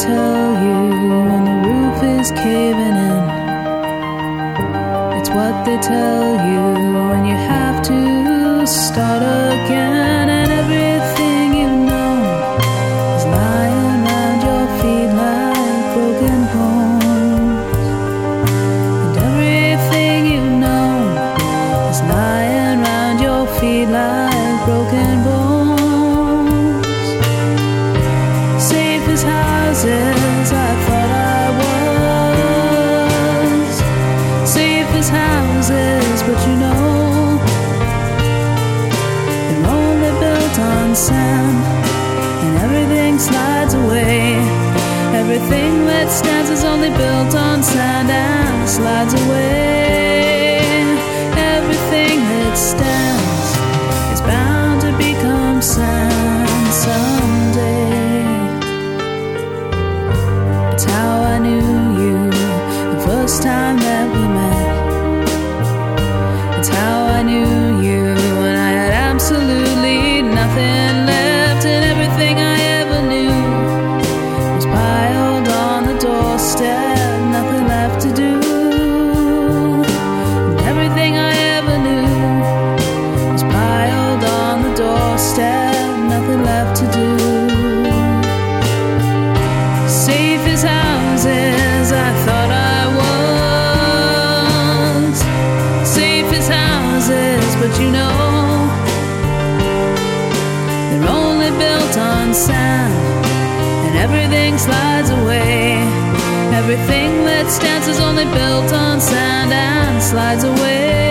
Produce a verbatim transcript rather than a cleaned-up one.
tell you when the roof is caving in. It's what they tell you when you have to start again. And everything you know is lying around your feet like broken bones. And everything you know is lying around your feet like broken bones. Safe as houses, I thought I was. Safe as houses, but you know they're only built on sand, and everything slides away. Everything that stands is only built on sand and slides away. Everything that stands is bound to become sand someday. It's how I knew you the first time that we met. It's how I knew you when I had absolutely nothing left, and everything I ever knew was piled on the doorstep, nothing left to do. And everything I ever knew was piled on the doorstep, nothing left to do. Safe as houses, I thought I was. Safe as houses, but you know they're only built on sand, and everything slides away. Everything that stands is only built on sand and slides away.